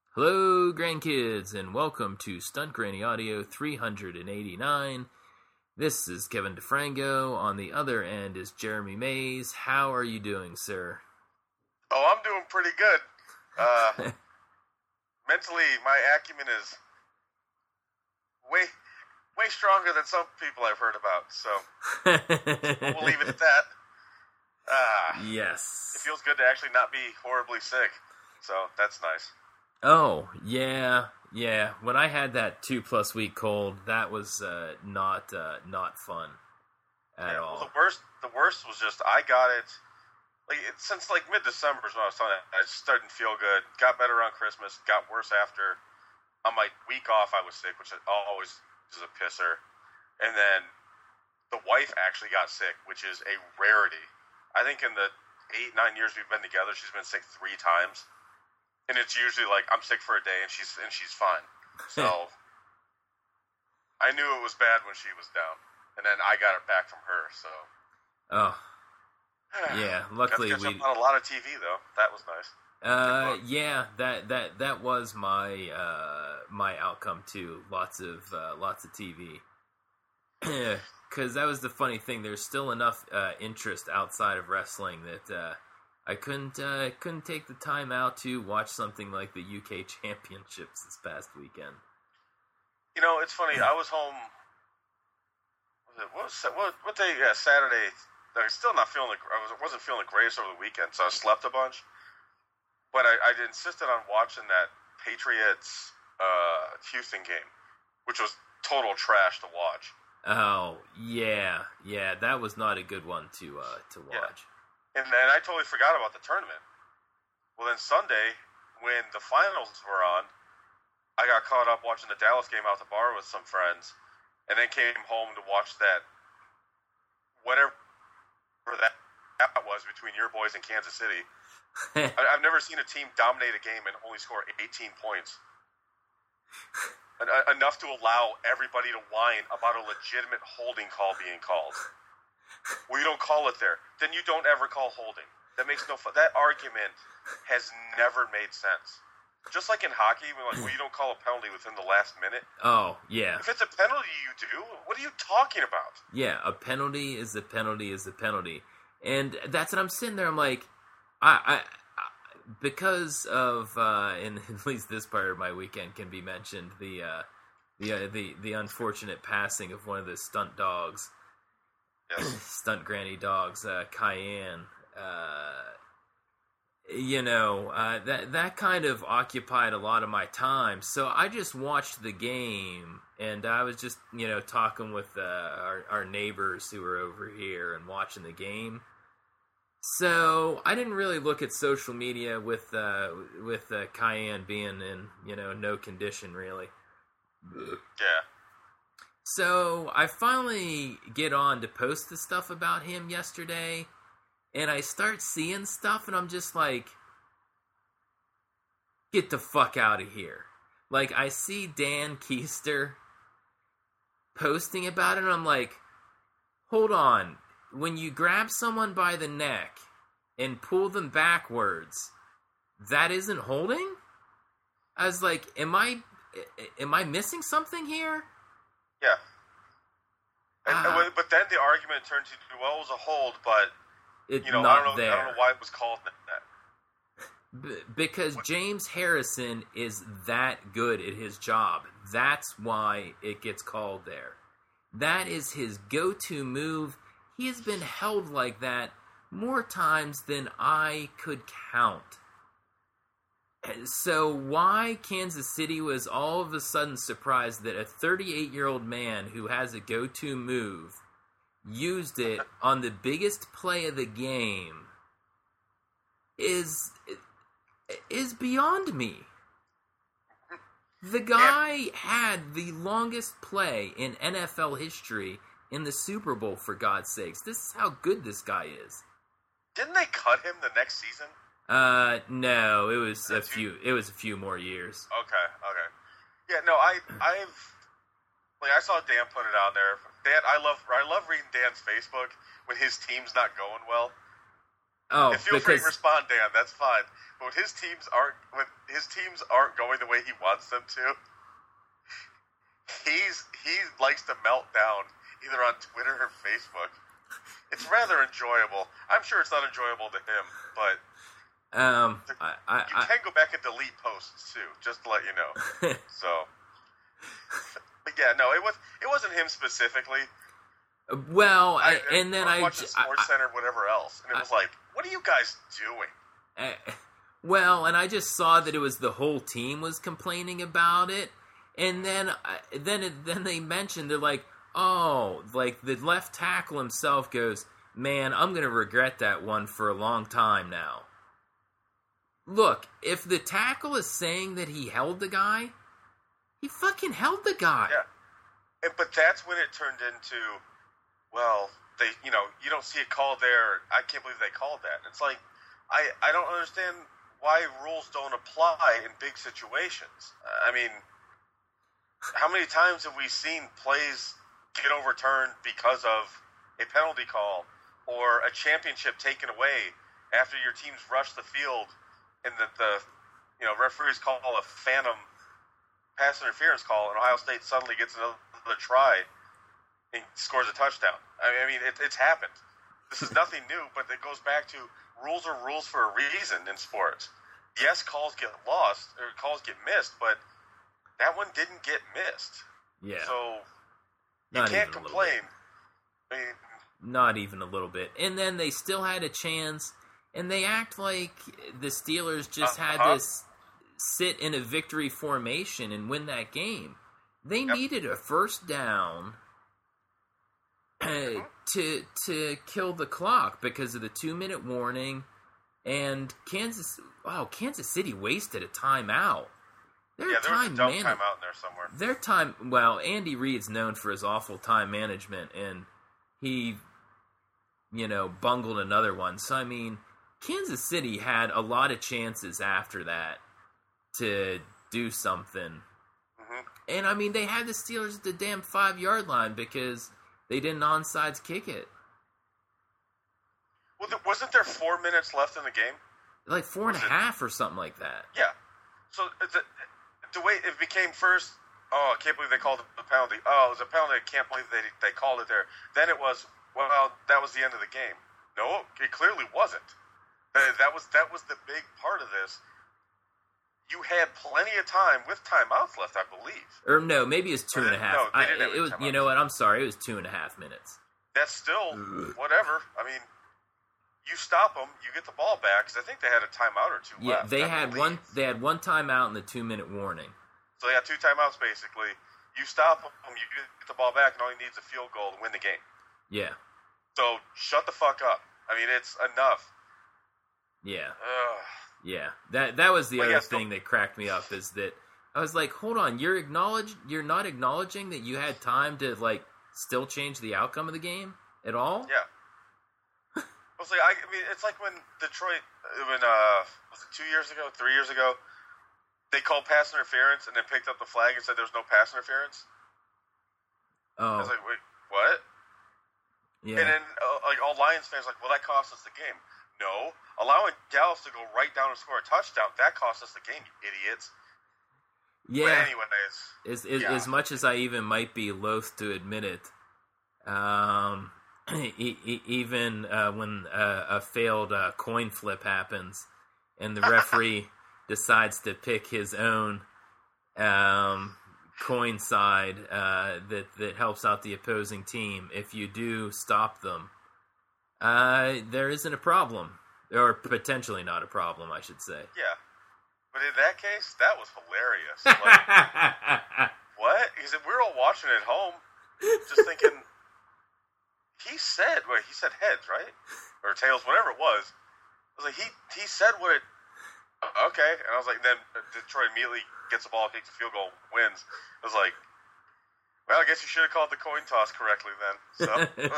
Hello, grandkids, and welcome to Stunt Granny Audio 389. This is Kevin DeFranco. On the other end is Jeremy Mays. How are you doing, sir? Oh, I'm doing pretty good. Mentally, my acumen is way stronger than some people I've heard about, so we'll leave it at that. Yes. It feels good to actually not be horribly sick, so that's nice. Oh, yeah. When I had that 2+ week cold, that was not fun at all. Well, the worst was just I got it since mid-December is when I was telling it. I started to feel good, got better on Christmas, got worse after. On my week off, I was sick, which always is a pisser. And then the wife actually got sick, which is a rarity. I think in the 8-9 years we've been together, she's been sick 3 times. And it's usually I'm sick for a day and she's fine. So I knew it was bad when she was down, and then I got it back from her. So yeah, luckily got to catch up on a lot of TV though. That was nice. Yeah, that was my my outcome too. Lots of TV. Because that was the funny thing. There's still enough interest outside of wrestling that. I couldn't take the time out to watch something like the UK Championships this past weekend. You know, it's funny. I was home. What day? Yeah, Saturday. I was still not feeling. I wasn't feeling the greatest over the weekend, so I slept a bunch. But I insisted on watching that Patriots Houston game, which was total trash to watch. Oh yeah, that was not a good one to watch. Yeah. And then I totally forgot about the tournament. Well, then Sunday, when the finals were on, I got caught up watching the Dallas game out the bar with some friends, and then came home to watch that, whatever that was between your boys and Kansas City. I've never seen a team dominate a game and only score 18 points. Enough to allow everybody to whine about a legitimate holding call being called. Well, you don't call it there. Then you don't ever call holding. That makes no fun. That argument has never made sense. Just like in hockey, well, you don't call a penalty within the last minute. Oh, yeah. If it's a penalty, you do. What are you talking about? Yeah, a penalty is a penalty is a penalty. And that's what I'm sitting there. I'm like, because of, in at least this part of my weekend can be mentioned, the unfortunate passing of one of the stunt dogs. Yes. Stunt granny dogs, Cayenne. That kind of occupied a lot of my time. So I just watched the game, and I was just talking with our neighbors who were over here and watching the game. So I didn't really look at social media with Cayenne being in no condition really. Yeah. So I finally get on to post the stuff about him yesterday, and I start seeing stuff, and I'm just like, get the fuck out of here. Like, I see Dan Keister posting about it, and I'm like, hold on. When you grab someone by the neck and pull them backwards, that isn't holding? I was like, am I missing something here? Yeah. But then the argument turned to, well, it was a hold, but I don't know why it was called that. Because James Harrison is that good at his job. That's why it gets called there. That is his go-to move. He has been held like that more times than I could count. So why Kansas City was all of a sudden surprised that a 38-year-old man who has a go-to move used it on the biggest play of the game is beyond me. The guy had the longest play in NFL history in the Super Bowl, for God's sakes. This is how good this guy is. Didn't they cut him the next season? No, it was a few more years. Okay. Yeah, no, I saw Dan put it out there. Dan, I love reading Dan's Facebook when his team's not going well. Oh, And feel free to respond, Dan. That's fine. But when his teams aren't going the way he wants them to, he likes to melt down either on Twitter or Facebook. It's rather enjoyable. I'm sure it's not enjoyable to him, but you can go back and delete posts too, just to let you know. So, but yeah, no, it wasn't him specifically. Well, I was watching Sports Center, whatever else, and it was like, what are you guys doing? Well, and I just saw that it was the whole team was complaining about it, and then they mentioned, they're like, oh, like the left tackle himself goes, man, I'm gonna regret that one for a long time now. Look, if the tackle is saying that he held the guy, he fucking held the guy. Yeah, but that's when it turned into, well, you don't see it called there. I can't believe they called that. It's like, I don't understand why rules don't apply in big situations. I mean, how many times have we seen plays get overturned because of a penalty call or a championship taken away after your team's rushed the field and the referees call a phantom pass interference call and Ohio State suddenly gets another try and scores a touchdown. I mean, it's happened. This is nothing new, but it goes back to rules are rules for a reason in sports. Yes, calls get lost or calls get missed, but that one didn't get missed. Yeah. So you can't complain. I mean, not even a little bit. And then they still had a chance, and they act like the Steelers just had to sit in a victory formation and win that game. They needed a first down to kill the clock because of the 2-minute warning, and Kansas City wasted a timeout. There was a dumb timeout in there somewhere. Andy Reid's known for his awful time management, and he, bungled another one. So, I mean, Kansas City had a lot of chances after that to do something. Mm-hmm. And, I mean, they had the Steelers at the damn 5-yard line because they didn't onside kick it. Well, wasn't there 4 minutes left in the game? Like 4.5 or something like that. Yeah. So, the way it became first, oh, I can't believe they called it a penalty. Oh, it was a penalty. I can't believe they called it there. Then it was, well, that was the end of the game. No, it clearly wasn't. That was the big part of this. You had plenty of time with timeouts left, I believe. Or no, maybe it's 2.5. No, they didn't have it was. timeouts. You know what? I'm sorry. It was 2.5 minutes. That's still whatever. I mean, you stop them, you get the ball back, because I think they had a timeout or two left. They had one. They had one timeout in the 2-minute warning. So they had 2 timeouts basically. You stop them, you get the ball back, and all you need is a field goal to win the game. Yeah. So shut the fuck up. I mean, it's enough. Yeah. Ugh. Yeah. That was the other thing that cracked me up is that I was like, hold on, you're not acknowledging that you had time to still change the outcome of the game at all? Yeah. I was like, I mean, it's like when Detroit, was it 2 years ago, 3 years ago, they called pass interference and then picked up the flag and said there was no pass interference. Oh. I was like, wait, what? Yeah. And then, all Lions fans were like, well, that cost us the game. No. Allowing Dallas to go right down and score a touchdown, that cost us the game, you idiots. Yeah. But anyways. As much as I even might be loath to admit it, even when a failed coin flip happens and the referee decides to pick his own coin side that helps out the opposing team, if you do stop them, there isn't a problem. Or potentially not a problem, I should say. Yeah. But in that case, that was hilarious. Like, what? He said, we're all watching at home, just thinking, he said heads, right? Or tails, whatever it was. I was like, he said what it, okay. And I was like, then Detroit immediately gets the ball, kicks the field goal, wins. I was like, well, I guess you should have called the coin toss correctly then. So,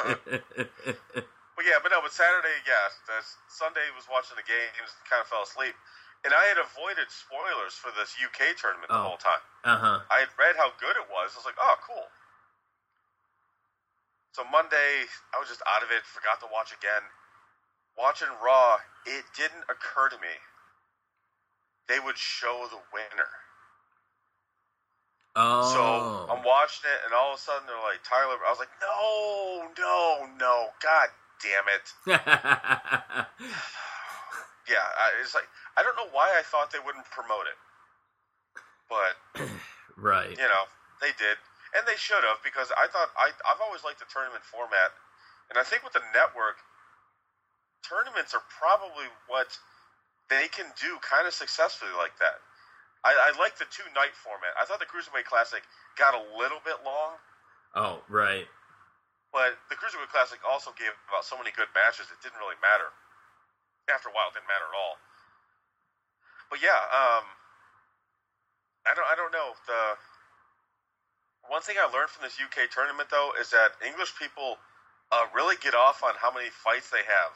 but Saturday, Sunday was watching the games, kind of fell asleep. And I had avoided spoilers for this UK tournament the whole time. Uh-huh. I had read how good it was. I was like, oh, cool. So Monday, I was just out of it, forgot to watch again. watching Raw, it didn't occur to me they would show the winner. Oh. So I'm watching it, and all of a sudden they're like, Tyler. I was like, no, God damn it. Yeah, it's like, I don't know why I thought they wouldn't promote it. But, right. You know, they did. And they should have, because I thought, I've always liked the tournament format. And I think with the network, tournaments are probably what they can do kind of successfully like that. I like the 2-night format. I thought the Cruiserweight Classic got a little bit long. Oh, right. But the Cruiserweight Classic also gave about so many good matches, it didn't really matter. After a while, it didn't matter at all. But yeah, I don't know. The one thing I learned from this UK tournament, though, is that English people really get off on how many fights they have.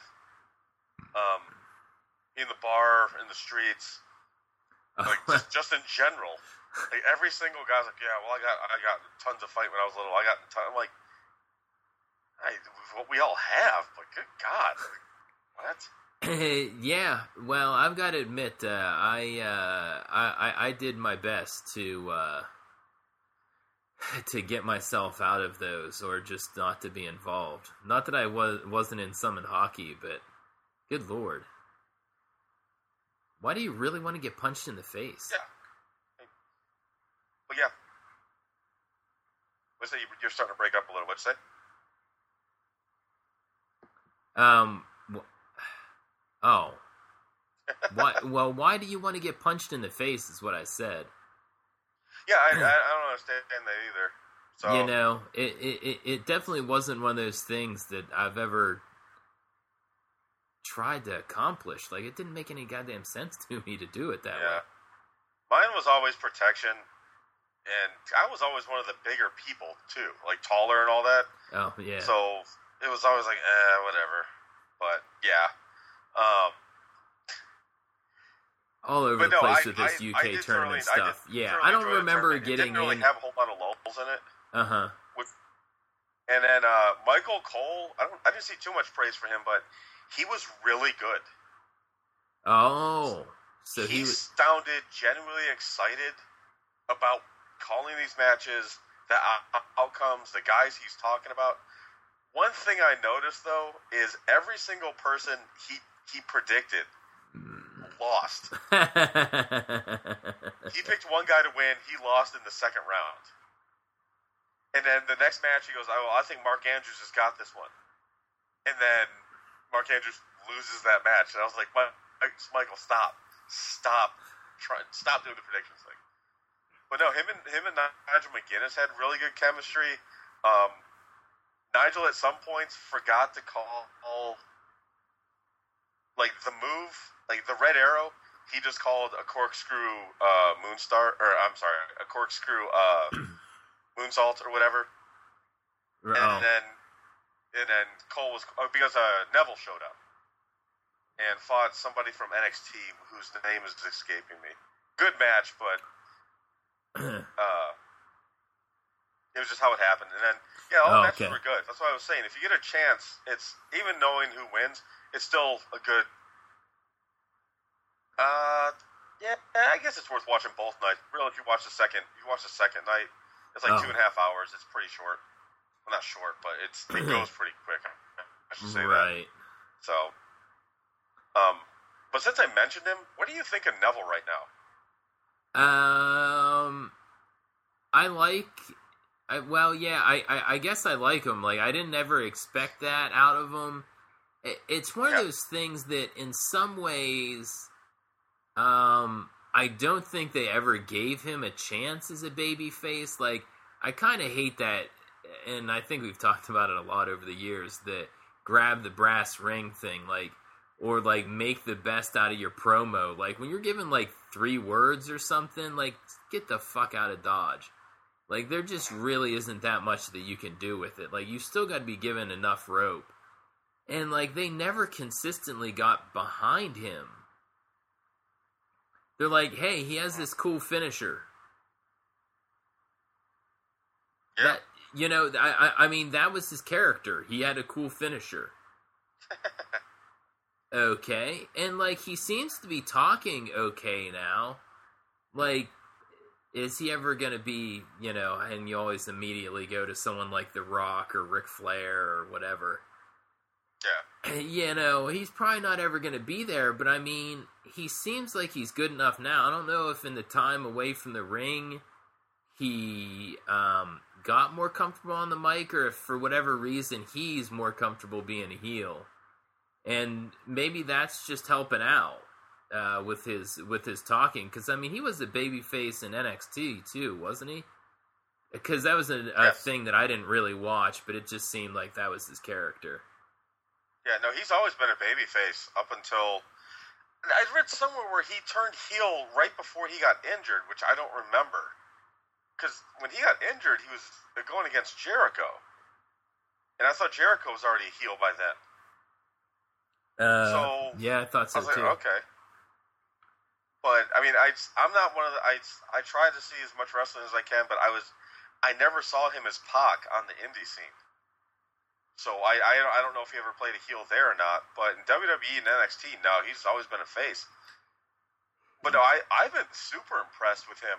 In the bar, in the streets, like just in general. Like every single guy's like, yeah, well, I got tons of fight when I was little. I'm like, what we all have, but good God, what? Yeah, well, I've got to admit, I did my best to get myself out of those, or just not to be involved. Not that I wasn't in Summon Hockey, but good Lord, why do you really want to get punched in the face? Yeah, well, yeah. What's that? You're starting to break up a little. What'd you say? Oh. Why do you want to get punched in the face is what I said. Yeah, I don't understand that either. So, you know, it definitely wasn't one of those things that I've ever tried to accomplish. Like, it didn't make any goddamn sense to me to do it that way. Mine was always protection, and I was always one of the bigger people, too. Like, taller and all that. Oh, yeah. So, it was always like, whatever. But, yeah. All over the place with this UK tournament stuff. I don't remember getting in. It didn't really have a whole lot of lulls in it. Uh-huh. And then Michael Cole, I didn't see too much praise for him, but he was really good. Oh. So he sounded genuinely excited about calling these matches, the outcomes, the guys he's talking about. One thing I noticed, though, is every single person he predicted lost. He picked one guy to win. He lost in the second round. And then the next match, he goes, I think Mark Andrews has got this one. And then Mark Andrews loses that match. And I was like, Michael, stop doing the predictions thing. But no, him and Nigel McGuinness had really good chemistry. Nigel at some points forgot to call like the move, like the red arrow. He just called a corkscrew moonstar, or I'm sorry, a corkscrew moonsault or whatever. And then Cole was because Neville showed up and fought somebody from NXT whose name is escaping me. Good match, but it was just how it happened. And then all the matches were good. That's what I was saying. If you get a chance, it's even knowing who wins, it's still a good. I guess it's worth watching both nights. Really, if you watch the second night, it's like 2.5 hours. It's pretty short. Well, not short, but it goes pretty quick. I should say that. So, but since I mentioned him, what do you think of Neville right now? I guess I like him. Like, I didn't ever expect that out of him. It's one of those things that in some ways, I don't think they ever gave him a chance as a babyface. Like, I kind of hate that, and I think we've talked about it a lot over the years, that grab the brass ring thing, like, or like make the best out of your promo. Like, when you're given like 3 words or something, like, get the fuck out of Dodge. Like, there just really isn't that much that you can do with it. Like, you still got to be given enough rope. And, like, they never consistently got behind him. They're like, hey, he has this cool finisher. Yeah. That, I mean, that was his character. He had a cool finisher. okay, and like he seems to be talking okay now. Like, is he ever going to be, you know? And you always immediately go to someone like The Rock or Ric Flair or whatever. Yeah. You know, he's probably not ever going to be there, but I mean, he seems like he's good enough now. I don't know if in the time away from the ring, he got more comfortable on the mic, or if for whatever reason he's more comfortable being a heel. And maybe that's just helping out with his talking, because I mean, he was a babyface in NXT too, wasn't he? Because that was a thing that I didn't really watch, but it just seemed like that was his character. Yeah, no, he's always been a babyface up until... I read somewhere where he turned heel right before he got injured, which I don't remember. Because when he got injured, he was going against Jericho. And I thought Jericho was already a heel by then. Yeah, I thought so, I was too. Like, okay. But, I mean, I'm not one of the... I try to see as much wrestling as I can, but I never saw him as Pac on the indie scene. So I don't know if he ever played a heel there or not, but in WWE and NXT, no, he's always been a face. But no, I've been super impressed with him.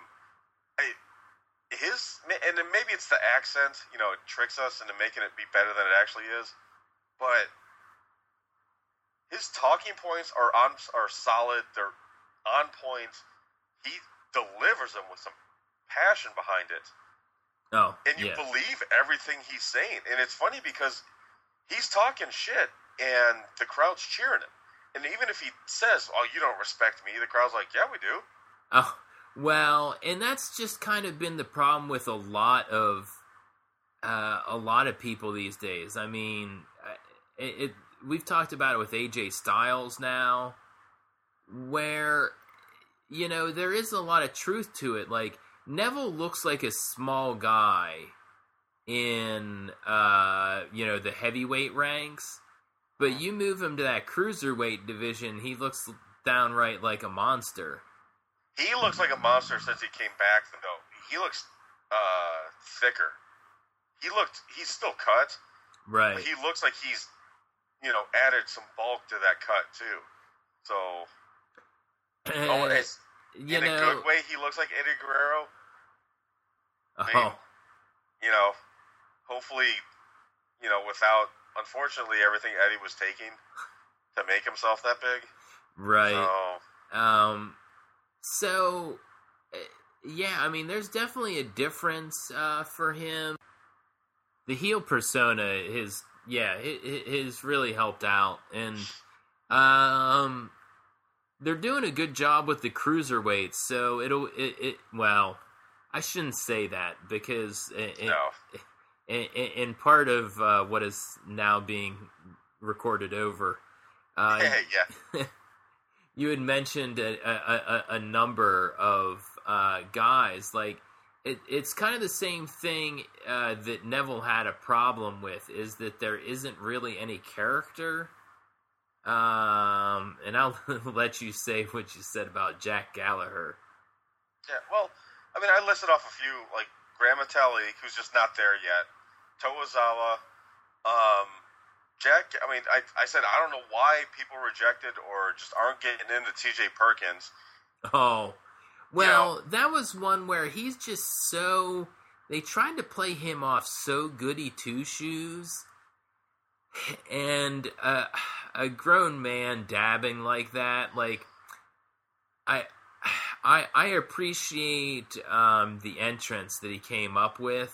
And then maybe it's the accent, you know, it tricks us into making it be better than it actually is. But his talking points are solid. They're on point. He delivers them with some passion behind it. Oh, and you believe everything he's saying. And it's funny because he's talking shit and the crowd's cheering him. And even if he says, "Oh, you don't respect me," the crowd's like, "Yeah, we do." Oh, well, and that's just kind of been the problem with a lot of people these days. I mean, we've talked about it with AJ Styles now, where, you know, there is a lot of truth to it. Like, Neville looks like a small guy in, you know, the heavyweight ranks, but you move him to that cruiserweight division, he looks downright like a monster. He looks like a monster since he came back, though. He looks thicker. He's still cut, right? But he looks like he's, you know, added some bulk to that cut too. So, in a good way, he looks like Eddie Guerrero. Oh. You know, hopefully, you know, without, unfortunately, everything Eddie was taking to make himself that big. Right. So, yeah, I mean, there's definitely a difference for him. The heel persona has really helped out. And they're doing a good job with the cruiserweights, so well, I shouldn't say that, because in part of what is now being recorded over, you had mentioned a number of guys. Like, it's kind of the same thing that Neville had a problem with, is that there isn't really any character. And I'll let you say what you said about Jack Gallagher. Yeah, well, I mean, I listed off a few, like Gran Metalik, who's just not there yet, Tozawa, Jack. I mean, I said I don't know why people rejected or just aren't getting into TJ Perkins. Oh, well, you know, that was one where he's just so... They tried to play him off so goody two-shoes, and a grown man dabbing like that, like, I appreciate the entrance that he came up with,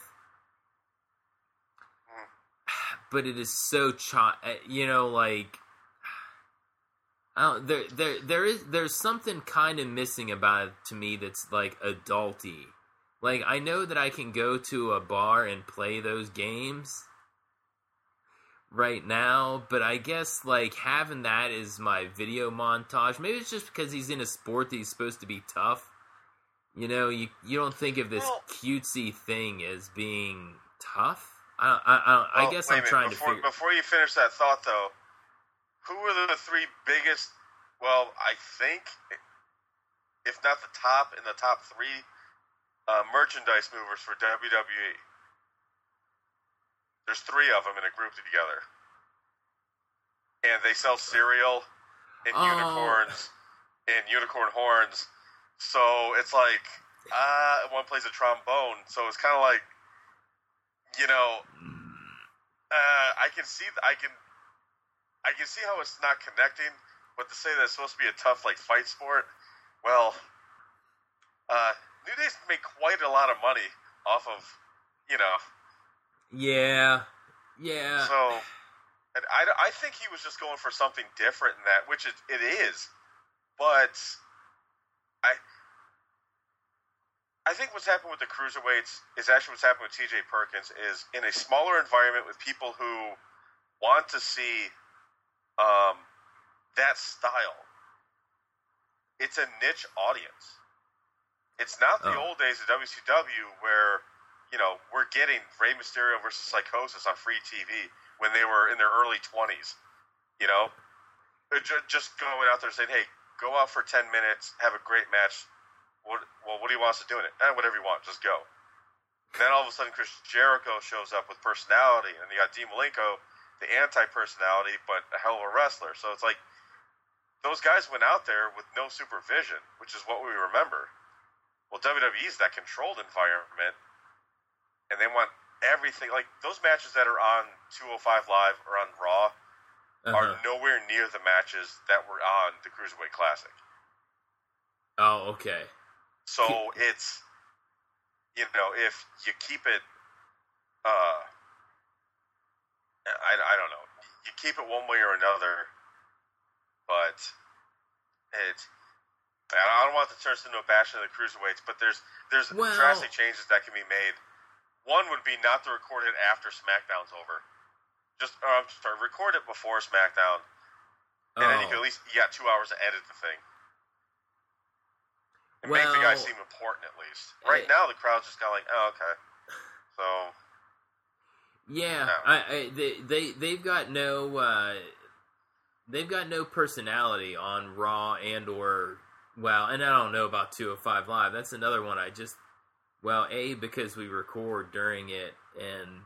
but it is so you know, like, I don't, there's something kind of missing about it to me that's like adulty. Like, I know that I can go to a bar and play those games right now, but I guess, like, having that as my video montage, maybe it's just because he's in a sport that he's supposed to be tough. You know, you don't think of this cutesy thing as being tough. I guess I'm trying to figure... Before you finish that thought, though, who are the three biggest, well, I think, if not the top, in the top three, merchandise movers for WWE? There's three of them in a group together. And they sell cereal, and unicorns and unicorn horns. So it's like one plays a trombone. So it's kind of like, I can see how it's not connecting, but to say that it's supposed to be a tough like fight sport, well, New Day's make quite a lot of money off of, Yeah. So, and I think he was just going for something different in that, which it is, but I think what's happened with the cruiserweights is actually what's happened with TJ Perkins is in a smaller environment with people who want to see that style. It's a niche audience. It's not the old days of WCW where, we're getting Rey Mysterio versus Psychosis on free TV when they were in their early 20s. Just going out there saying, hey, go out for 10 minutes, have a great match. What do you want us to do in it? Whatever you want, just go. And then all of a sudden, Chris Jericho shows up with personality, and you got Dean Malenko, the anti-personality, but a hell of a wrestler. So it's like, those guys went out there with no supervision, which is what we remember. Well, WWE's that controlled environment, and they want everything. Like, those matches that are on 205 Live or on Raw are nowhere near the matches that were on the Cruiserweight Classic. Oh, okay. So it's, if you keep it, I don't know, you keep it one way or another, but I don't want to turn this into a bashing of the cruiserweights, but there's drastic changes that can be made. One would be not to record it after SmackDown's over. Record it before SmackDown, and then you can at least, 2 hours to edit the thing. And make the guy seem important at least. Right now, the crowd's just kind of like, oh, okay. So, yeah, they've got no personality on Raw and I don't know about 205 Live. That's another one because we record during it, and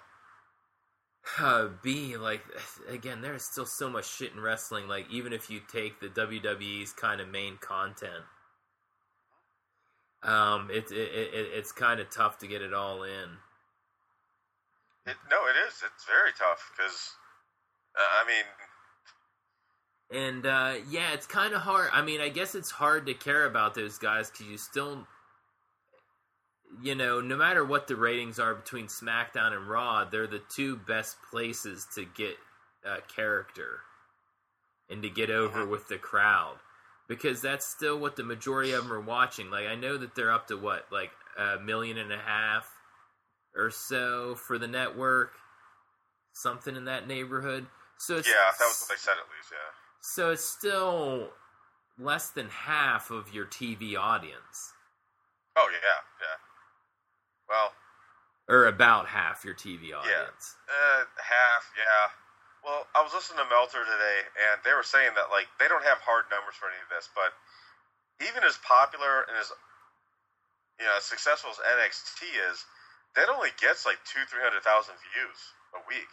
B, like, again, there's still so much shit in wrestling. Like, even if you take the WWE's kind of main content, it's kind of tough to get it all in. It is. It's very tough because, And, it's kind of hard. I mean, I guess it's hard to care about those guys because you still, no matter what the ratings are between SmackDown and Raw, they're the two best places to get character and to get over with the crowd. Because that's still what the majority of them are watching. Like, I know that they're up to, 1.5 million or so for the network. Something in that neighborhood. So it's, that was what they said at least, yeah. So it's still less than half of your TV audience. Oh, yeah. Well... Or about half your TV audience. Yeah. Half, yeah. Well, I was listening to Meltzer today, and they were saying that, they don't have hard numbers for any of this, but even as popular and as, as successful as NXT is, that only gets, 200,000-300,000 views a week.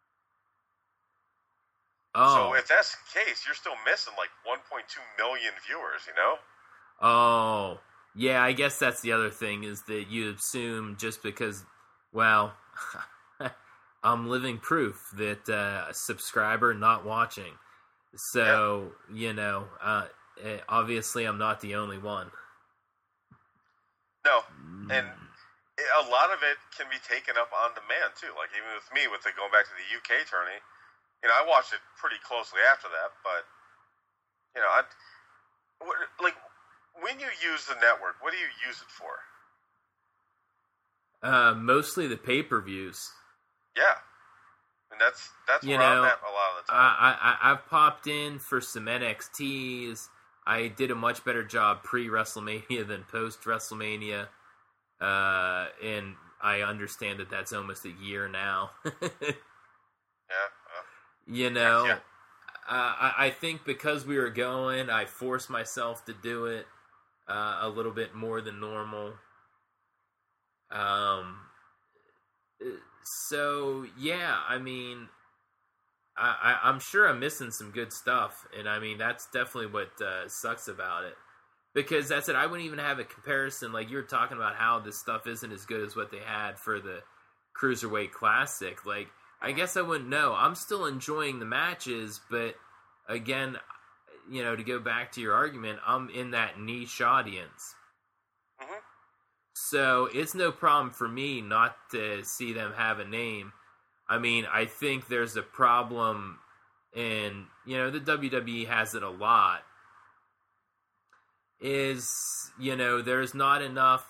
Oh. So if that's the case, you're still missing, 1.2 million viewers, Oh. Yeah, I guess that's the other thing, is that you assume just because, I'm living proof that a subscriber not watching. So, obviously I'm not the only one. No, and a lot of it can be taken up on demand, too. Like, even with me, with going back to the UK tourney, I watched it pretty closely after that, but, when you use the network, what do you use it for? Mostly the pay-per-views. Yeah, and that's where I'm at a lot of the time. I've popped in for some NXTs. I did a much better job pre-WrestleMania than post-WrestleMania, and I understand that that's almost a year now. Yeah. I think because we were going, I forced myself to do it a little bit more than normal. So, yeah, I mean, I'm sure I'm missing some good stuff, and I mean that's definitely what sucks about it. Because that's it. I wouldn't even have a comparison. Like you were talking about how this stuff isn't as good as what they had for the Cruiserweight Classic. Like I guess I wouldn't know. I'm still enjoying the matches, but again, to go back to your argument, I'm in that niche audience. Mm-hmm. So it's no problem for me not to see them have a name. I mean, I think there's a problem, and the WWE has it a lot. Is there's not enough.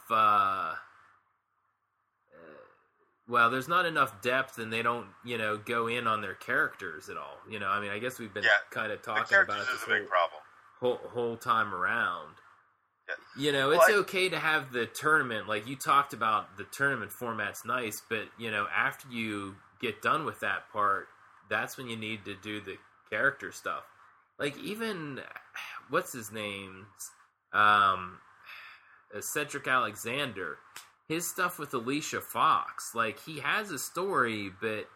There's not enough depth, and they don't go in on their characters at all. I mean, I guess we've been kind of talking about it this whole time around. Yeah. It's okay to have the tournament, like you talked about. The tournament format's nice, but after you get done with that part, that's when you need to do the character stuff. Like even what's his name, Cedric Alexander, his stuff with Alicia Fox, like he has a story, but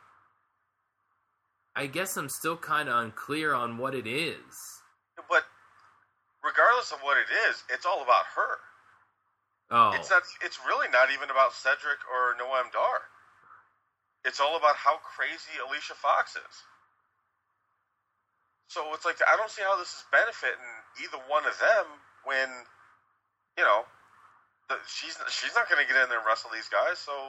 I guess I'm still kind of unclear on what it is. But regardless of what it is, it's all about her. Oh, it's really not even about Cedric or Noam Dar. It's all about how crazy Alicia Fox is. So it's like, I don't see how this is benefiting either one of them when, she's not going to get in there and wrestle these guys. So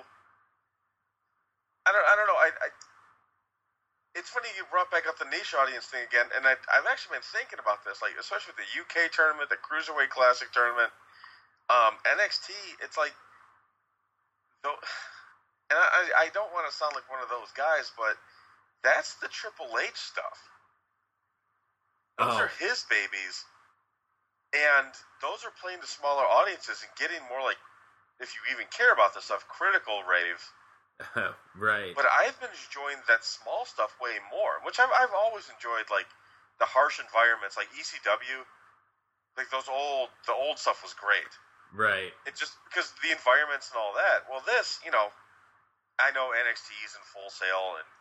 I don't know. It's funny you brought back up the niche audience thing again, and I've actually been thinking about this, like especially with the UK tournament, the Cruiserweight Classic tournament, NXT. It's like, though. And I don't want to sound like one of those guys, but that's the Triple H stuff. Those are his babies. And those are playing to smaller audiences and getting more like, if you even care about this stuff, critical rave. Right. But I've been enjoying that small stuff way more, which I've always enjoyed, like the harsh environments, like ECW. Like the old stuff was great. Right. It just, because the environments and all that. Well, this, I know NXT's in Full Sail, and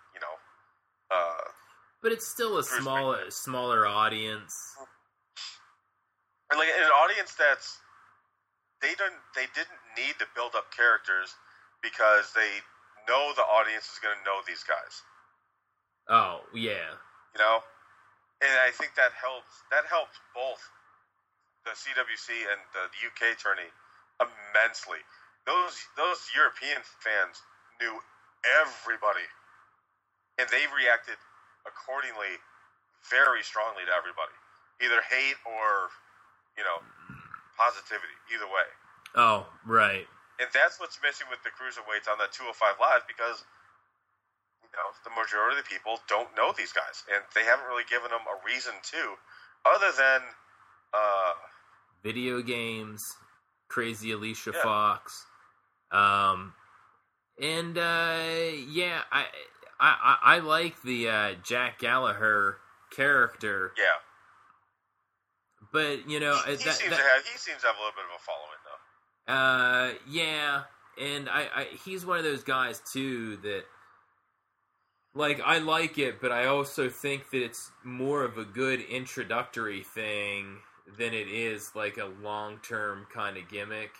but it's still a smaller audience, and like an audience they didn't need to build up characters because they know the audience is going to know these guys. Oh yeah, and I think that helps. That helps both the CWC and the UK tourney immensely. Those European fans knew everybody, and they reacted accordingly very strongly to everybody, either hate or positivity, either way. Oh, right. And that's what's missing with the cruiserweights on that 205 Live, because the majority of the people don't know these guys, and they haven't really given them a reason to, other than video games, crazy Alicia Fox. And I like the Jack Gallagher character. Yeah, but he seems to have a little bit of a following though. Yeah, and he's one of those guys too that, like, I like it, but I also think that it's more of a good introductory thing than it is like a long-term kind of gimmick.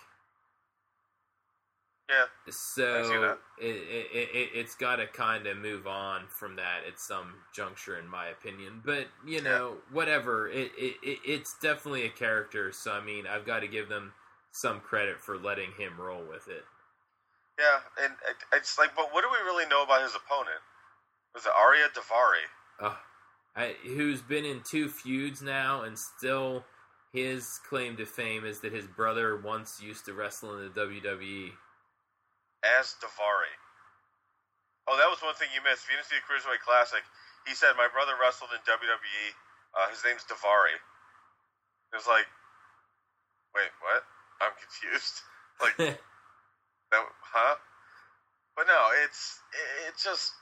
Yeah. So it's got to kind of move on from that at some juncture, in my opinion. But whatever. It's definitely a character. So I mean, I've got to give them some credit for letting him roll with it. Yeah, and it's like, but what do we really know about his opponent? Was it Arya Daivari? Who's been in 2 feuds now, and still his claim to fame is that his brother once used to wrestle in the WWE. As Daivari. Oh, that was one thing you missed. If you didn't see the Cruiserweight Classic, he said, my brother wrestled in WWE. His name's Daivari. It was like, wait, what? I'm confused. Like, huh? But no, it's just,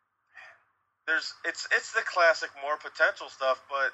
it's the classic more potential stuff, but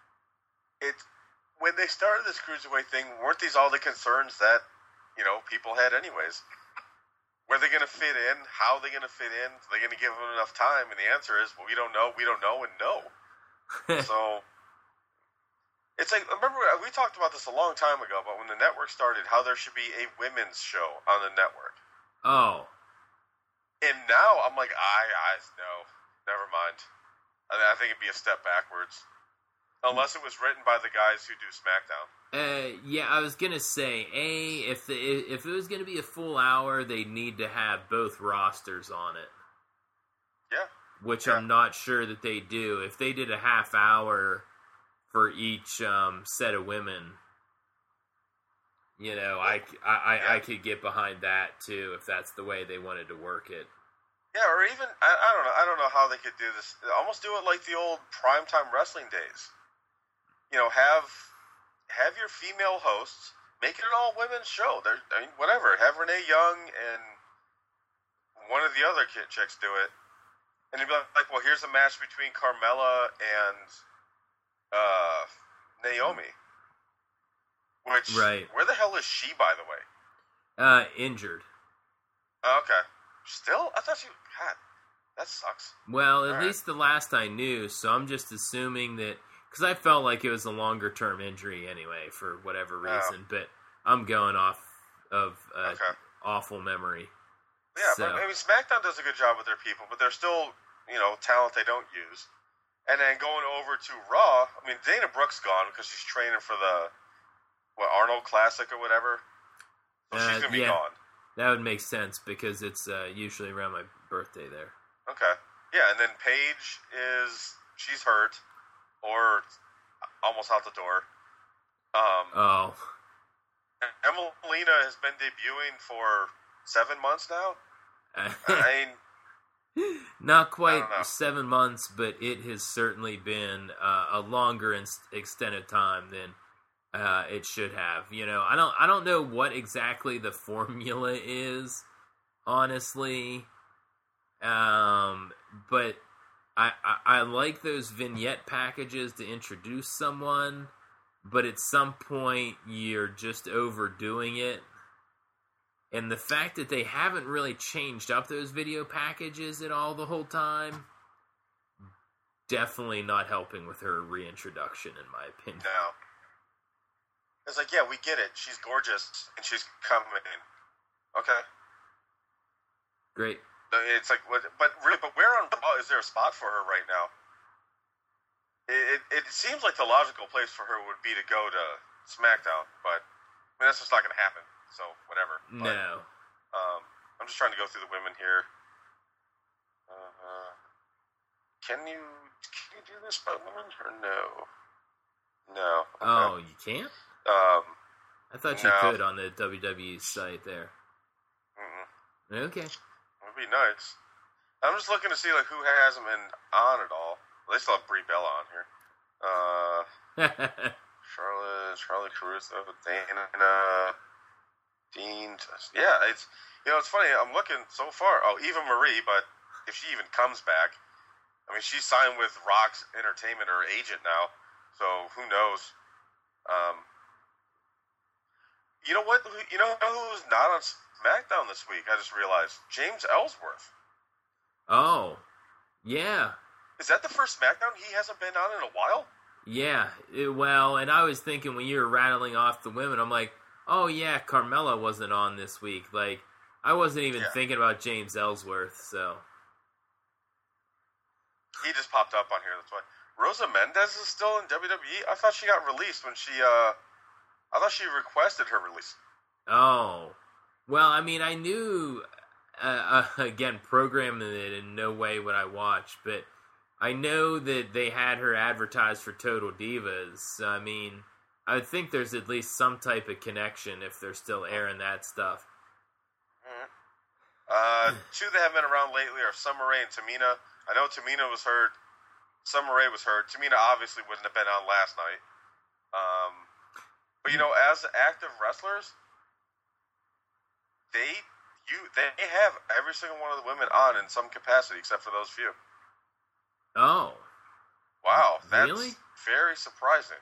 when they started this Cruiserweight thing, weren't these all the concerns that, people had anyways? where they're going to fit in, how they're going to fit in, are they going to give them enough time? And the answer is, well, we don't know, and no. So, it's like, remember, we talked about this a long time ago, but when the network started, how there should be a women's show on the network. Oh. And now, I'm like, no, never mind. I think it'd be a step backwards. Unless it was written by the guys who do SmackDown. Yeah, I was gonna say, if it was gonna be a full hour, they need to have both rosters on it. Yeah. Which I'm not sure that they do. If they did a half hour for each set of women, you know, I could get behind that too if that's the way they wanted to work it. Yeah, or even I don't know how they could do this. Almost do it like the old primetime wrestling days. You know, have your female hosts make it an all women's show. Whatever. Have Renee Young and one of the other chicks do it, and you'd be like, well, here's a match between Carmella and Naomi. Which, where the hell is she, by the way? Injured. Okay. Still? I thought God, that sucks. Well, at least the last I knew, so I'm just assuming that, because I felt like it was a longer term injury anyway, for whatever reason, but I'm going off of awful memory. Yeah, but I mean, SmackDown does a good job with their people, but they're still, you know, talent they don't use. And then going over to Raw, I mean, Dana Brooke's gone because she's training for the, Arnold Classic or whatever. So she's going to be gone. That would make sense because it's usually around my birthday there. Okay. Yeah, and then Paige she's hurt or almost out the door. Emelina has been debuting for 7 months now. I mean, not quite 7 months, but it has certainly been a longer extended time than it should have. You know, I don't know what exactly the formula is, honestly. But I like those vignette packages to introduce someone, but at some point you're just overdoing it. And the fact that they haven't really changed up those video packages at all the whole time, definitely not helping with her reintroduction, in my opinion. No. It's like, yeah, we get it. She's gorgeous, and she's coming. Okay. Great. It's like, but where on Raw is there a spot for her right now? It seems like the logical place for her would be to go to SmackDown, but I mean, that's just not going to happen. So whatever. No. But, I'm just trying to go through the women here. Can you do this by women or no? No. Okay. Oh, you can't? I thought you could on the WWE site there. Mm-mm. Okay. Would be nice. I'm just looking to see like who has them on at all. They still have Brie Bella on here. Charlotte Caruso, Dana, Dean. Yeah, it's funny. I'm looking so far. Oh, Eva Marie, but if she even comes back, I mean, she's signed with Rock's Entertainment, her agent now. So who knows? You know what? You know who's not on SmackDown this week? I just realized James Ellsworth. Oh, yeah. Is that the first SmackDown he hasn't been on in a while? Yeah. Well, and I was thinking when you were rattling off the women, I'm like, oh yeah, Carmella wasn't on this week. Like, I wasn't even thinking about James Ellsworth. So he just popped up on here. That's why. Rosa Mendez is still in WWE? I thought she got released when she, I thought she requested her release. Oh. Well, I mean, I knew, again, programming it in no way would I watch, but I know that they had her advertised for Total Divas. So, I mean, I would think there's at least some type of connection if they're still airing that stuff. Mm-hmm. Two that have been around lately are Summer Rae and Tamina. I know Tamina was hurt. Summer Rae was hurt. Tamina obviously wouldn't have been on last night. But, you know, as active wrestlers, they have every single one of the women on in some capacity except for those few. Oh. Wow. That's really? Very surprising.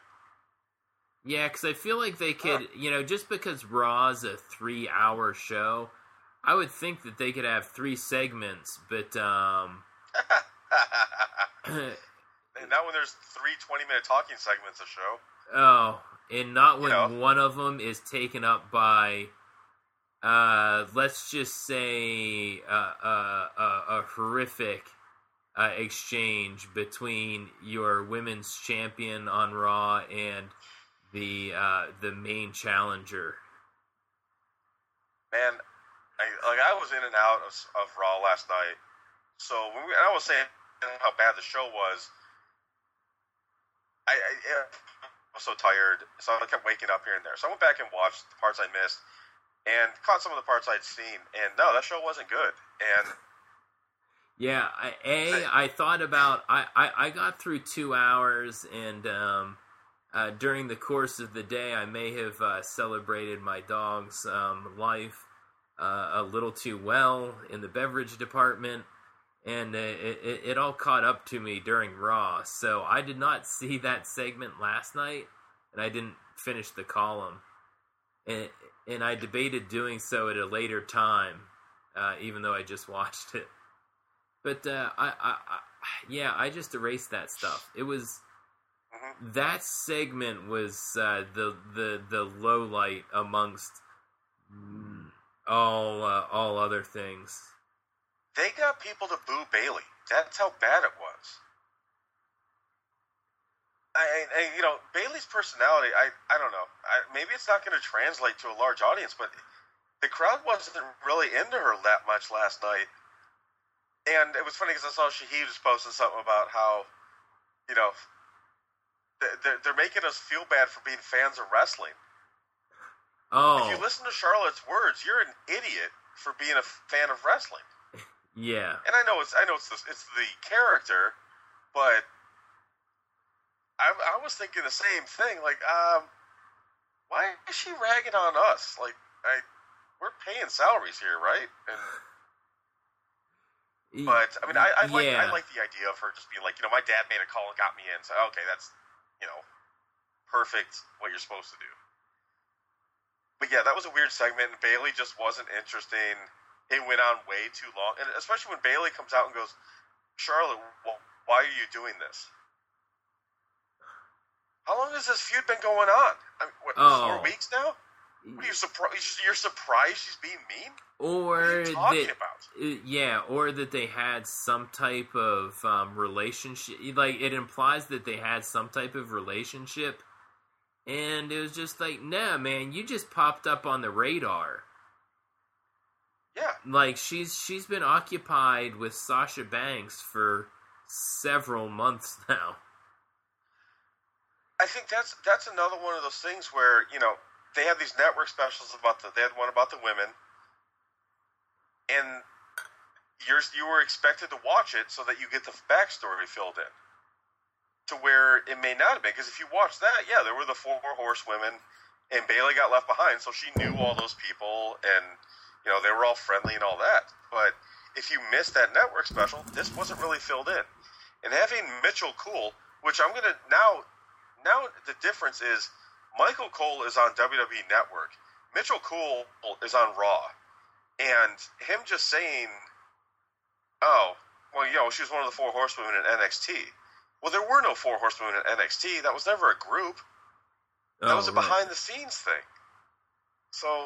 Yeah, because I feel like they could, you know, just because Raw's a 3-hour show, I would think that they could have 3 segments, but And not when there's 3 20-minute talking segments a show. oh, and not when You know. one of them is taken up by, let's just say, a horrific exchange between your women's champion on Raw and the main challenger. Man, I was in and out of Raw last night. So when I was saying how bad the show was, I was so tired, so I kept waking up here and there. So I went back and watched the parts I missed, and caught some of the parts I'd seen. And no, that show wasn't good. And Yeah, I thought about I got through 2 hours, and during the course of the day, I may have celebrated my dog's life a little too well in the beverage department, and it all caught up to me during Raw. So I did not see that segment last night, and I didn't finish the column, and I debated doing so at a later time, even though I just watched it. But I just erased that stuff. It was that segment was the low light amongst all other things. they got people to boo Bailey. That's how bad it was. Bailey's personality, I don't know. Maybe it's not going to translate to a large audience, but the crowd wasn't really into her that much last night. And it was funny because I saw Shahid was posting something about how, they're making us feel bad for being fans of wrestling. Oh, If you listen to Charlotte's words, you're an idiot for being a fan of wrestling. yeah. And I know it's the character, but I was thinking the same thing. Like, why is she ragging on us? Like, we're paying salaries here, right? But I mean, I like the idea of her just being like, my dad made a call and got me in. So okay, that's perfect. What you're supposed to do. But yeah, that was a weird segment. And Bailey just wasn't interesting. It went on way too long, and especially when Bailey comes out and goes, "Charlotte, why are you doing this? How long has this feud been going on? I mean, 4 weeks now? What are you surprised? You're surprised she's being mean? Or What are you talking about? or that they had some type of relationship. Like, it implies that they had some type of relationship, and it was just like, nah, man, you just popped up on the radar. Yeah. Like, she's been occupied with Sasha Banks for several months now. I think that's another one of those things where they have these network specials they had one about the women, and you were expected to watch it so that you get the backstory filled in, to where it may not have been, because if you watch that, yeah, there were the 4 horsewomen, and Bailey got left behind, so she knew all those people, and they were all friendly and all that. But if you missed that network special, this wasn't really filled in. And having Mitchell Cool, which I'm gonna now the difference is Michael Cole is on WWE Network, Mitchell Cool is on Raw, and him just saying, "Oh, well, she was one of the 4 horsewomen in NXT." Well, there were no 4 horsewomen in NXT. That was never a group. That was a behind the scenes thing. So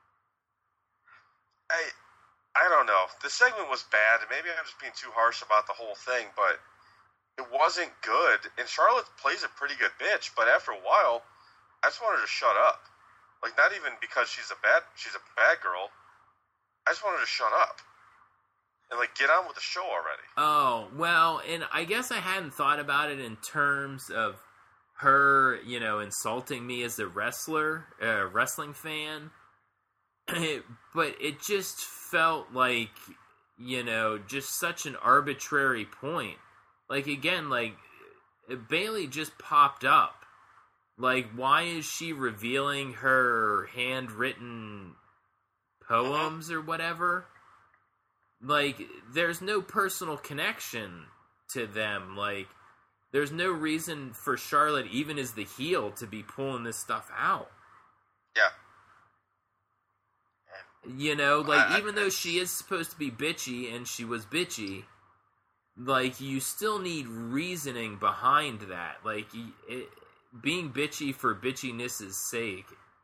I don't know. The segment was bad, and maybe I'm just being too harsh about the whole thing, but it wasn't good. And Charlotte plays a pretty good bitch, but after a while, I just wanted her to shut up. Like, not even because she's a bad girl. I just wanted her to shut up and get on with the show already. Oh, well, and I guess I hadn't thought about it in terms of her, insulting me as a wrestling fan. But it just felt like, just such an arbitrary point. Like, again, Bailey just popped up. Like, why is she revealing her handwritten poems or whatever? Like, there's no personal connection to them. Like, there's no reason for Charlotte, even as the heel, to be pulling this stuff out. Yeah. You know, like, even though she is supposed to be bitchy, and she was bitchy, like, you still need reasoning behind that. Like, being bitchy for bitchiness' sake,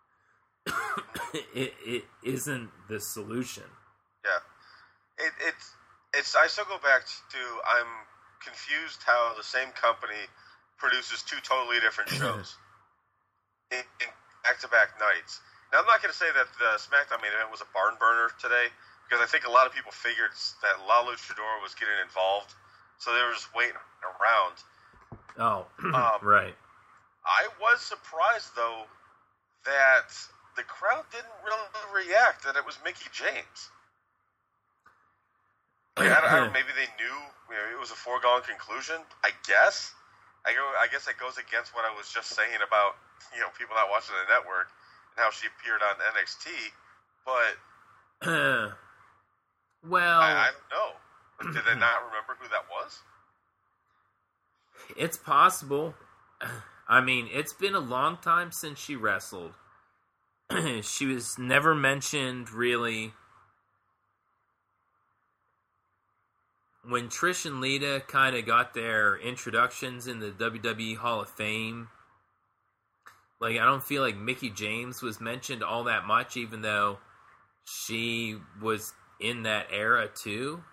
it isn't the solution. Yeah. It's. I still go back to, I'm confused how the same company produces two totally different shows in back-to-back nights. Now, I'm not going to say that the SmackDown main event was a barn burner today, because I think a lot of people figured that La Luchadora was getting involved, so they were just waiting around. Oh, right. I was surprised, though, that the crowd didn't really react that it was Mickie James. Like, I don't, maybe they knew, it was a foregone conclusion, I guess. I guess that goes against what I was just saying about, people not watching the network and how she appeared on NXT, but well, I don't know. Did they not remember who that was? It's possible. I mean, it's been a long time since she wrestled. She was never mentioned, really. When Trish and Lita kind of got their introductions in the WWE Hall of Fame, like, I don't feel like Mickie James was mentioned all that much, even though she was in that era too.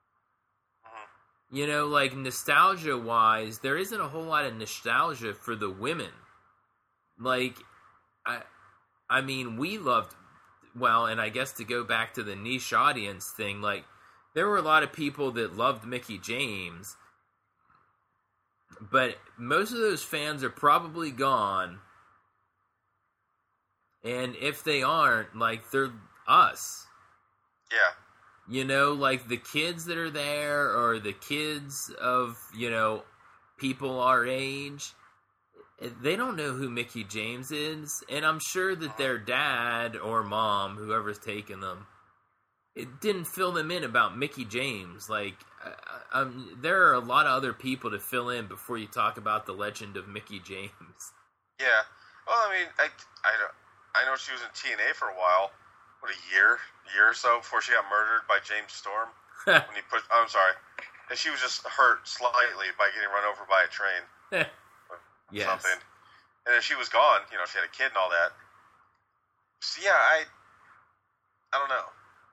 Like, nostalgia-wise, there isn't a whole lot of nostalgia for the women. Like, I mean, we loved, well, and I guess to go back to the niche audience thing, like, there were a lot of people that loved Mickie James, but most of those fans are probably gone. And if they aren't, like, they're us. Yeah. Like, the kids that are there, or the kids of, people our age, they don't know who Mickie James is. And I'm sure that their dad or mom, whoever's taking them, it didn't fill them in about Mickie James. Like, there are a lot of other people to fill in before you talk about the legend of Mickie James. Yeah. Well, I mean, I know she was in TNA for a while. What, a year or so before she got murdered by James Storm? I'm sorry. And she was just hurt slightly by getting run over by a train. Yes. Something. And then she was gone. She had a kid and all that. So, yeah, I don't know.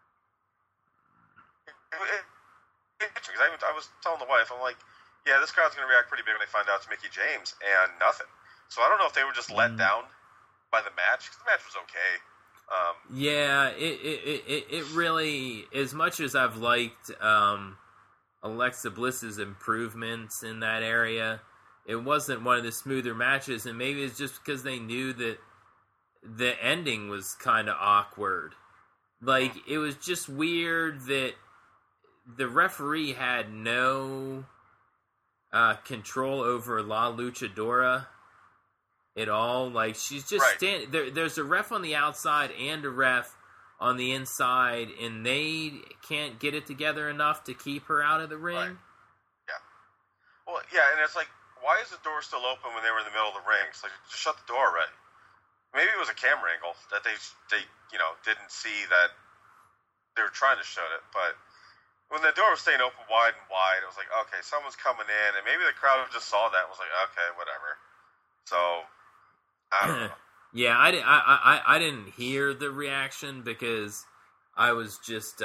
I was telling the wife, I'm like, yeah, this crowd's going to react pretty big when they find out it's Mickie James, and nothing. So I don't know if they were just let down by the match, because the match was okay. Yeah, it really, as much as I've liked Alexa Bliss's improvements in that area, it wasn't one of the smoother matches, and maybe it's just because they knew that the ending was kind of awkward. Like, it was just weird that the referee had no control over La Luchadora at all. Like, she's just standing there. There's a ref on the outside and a ref on the inside, and they can't get it together enough to keep her out of the ring. Right. Yeah. Well, yeah, and it's like, why is the door still open when they were in the middle of the ring? It's like, just shut the door already. Maybe it was a camera angle that they didn't see that they were trying to shut it, but when the door was staying open wide and wide, it was like, okay, someone's coming in, and maybe the crowd just saw that and was like, okay, whatever. So, I don't know. Yeah, I didn't hear the reaction because I was just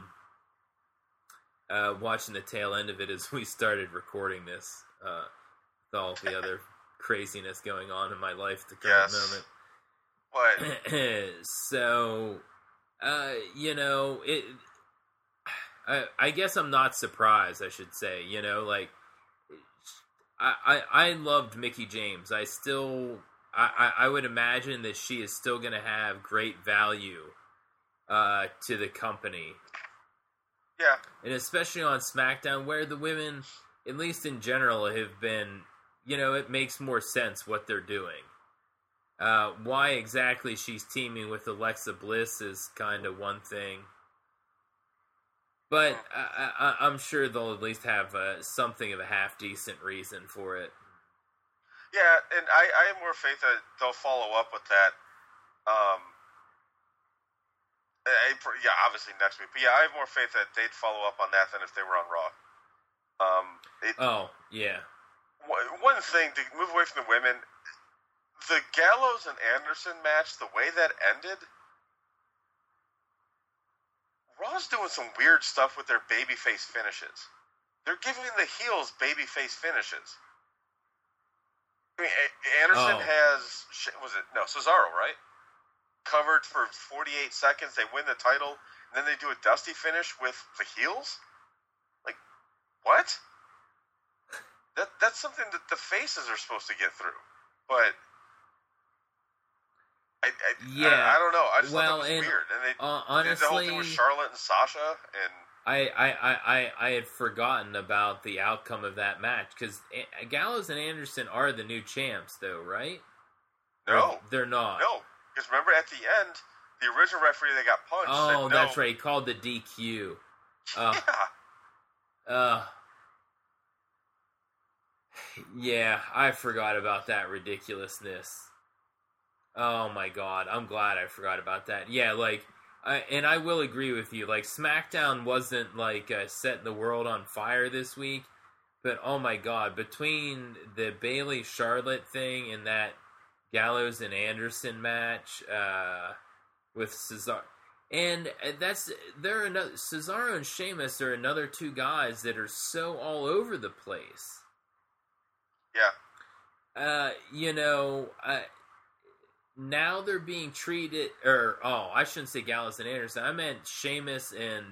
watching the tail end of it as we started recording this, with all the other craziness going on in my life at the current moment. What? So, I guess I'm not surprised, I should say. Like, I loved Mickie James. I would imagine that she is still going to have great value to the company. Yeah. And especially on SmackDown, where the women, at least in general, have been, it makes more sense what they're doing. Why exactly she's teaming with Alexa Bliss is kind of one thing. But I'm sure they'll at least have something of a half-decent reason for it. Yeah, and I have more faith that they'll follow up with that. Yeah, obviously next week. But yeah, I have more faith that they'd follow up on that than if they were on Raw. Oh, yeah. One thing, to move away from the women, the Gallows and Anderson match, the way that ended, Raw's doing some weird stuff with their babyface finishes. They're giving the heels babyface finishes. I mean, Anderson has, Cesaro, right? Covered for 48 seconds, they win the title, and then they do a Dusty finish with the heels? Like, what? That's something that the faces are supposed to get through. But I don't know. I just thought that was weird. And they honestly, did the whole thing with Charlotte and Sasha, and I had forgotten about the outcome of that match, because Gallows and Anderson are the new champs, though, right? No, they're not. No, because remember at the end, the original referee that got punched. Oh, said no. That's right. He called the DQ. Yeah, I forgot about that ridiculousness. Oh my god, I'm glad I forgot about that. Yeah, like, and I will agree with you. Like, SmackDown wasn't like setting the world on fire this week, but oh my god, between the Bayley Charlotte thing and that Gallows and Anderson match with Cesaro, and Cesaro and Sheamus are another two guys that are so all over the place. Yeah. Now they're being treated, I shouldn't say Gallows and Anderson. I meant Sheamus and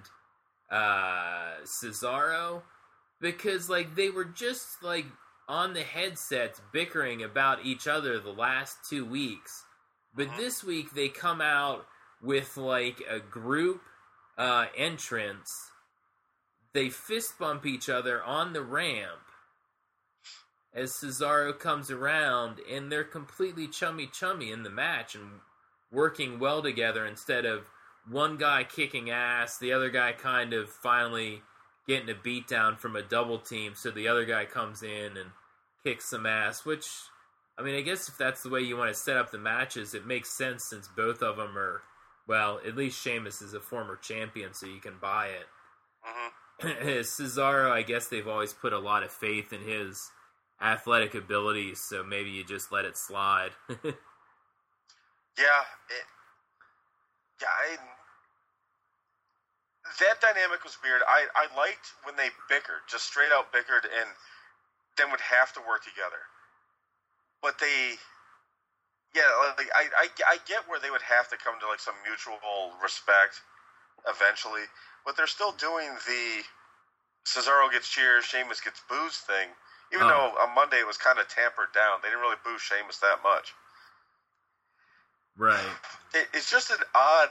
Cesaro, because like they were just like on the headsets bickering about each other the last 2 weeks, but this week they come out with like a group entrance. They fist bump each other on the ramp as Cesaro comes around, and they're completely chummy in the match and working well together, instead of one guy kicking ass, the other guy kind of finally getting a beatdown from a double team, so the other guy comes in and kicks some ass, which, I mean, I guess if that's the way you want to set up the matches, it makes sense, since both of them are, well, at least Sheamus is a former champion, so you can buy it. Cesaro, I guess they've always put a lot of faith in his athletic abilities, so maybe you just let it slide. That dynamic was weird. I liked when they bickered, just straight out bickered, and then would have to work together. But I get where they would have to come to like some mutual respect eventually, but they're still doing the Cesaro gets cheers, Sheamus gets boos thing. Even though on Monday it was kind of tampered down. They didn't really boo Sheamus that much. Right. It's just an odd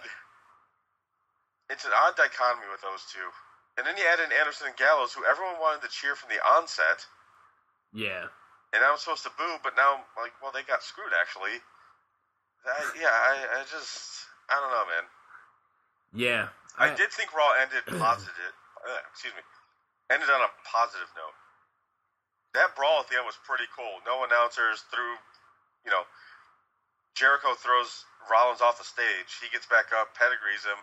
dichotomy with those two. And then you add in Anderson and Gallows, who everyone wanted to cheer from the onset. Yeah. And I was supposed to boo, but now, like, well, they got screwed, actually. I don't know, man. Yeah. I did think Raw ended ended on a positive note. That brawl at the end was pretty cool. No announcers threw, Jericho throws Rollins off the stage. He gets back up, pedigrees him.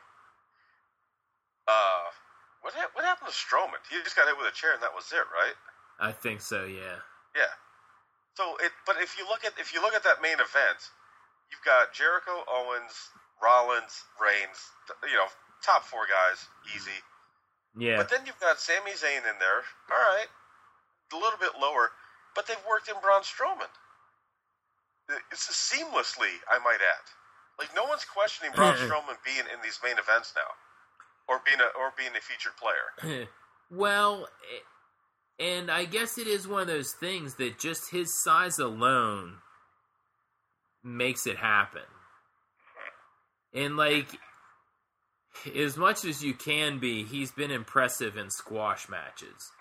What happened to Strowman? He just got hit with a chair and that was it, right? I think so, yeah. Yeah. But if you look at that main event, you've got Jericho, Owens, Rollins, Reigns, top four guys, easy. Yeah. But then you've got Sami Zayn in there. All right. A little bit lower, but they've worked in Braun Strowman. It's seamlessly, I might add. Like, no one's questioning Braun Strowman being in these main events now, or being a featured player. Well, and I guess it is one of those things that just his size alone makes it happen. And like, as much as you can be, he's been impressive in squash matches.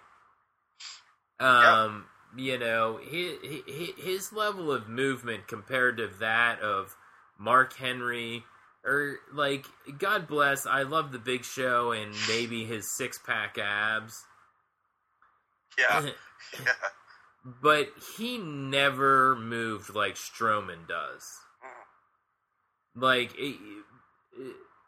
His level of movement compared to that of Mark Henry, or like, God bless, I love the Big Show and maybe his 6-pack abs. Yeah. But he never moved like Strowman does. Like,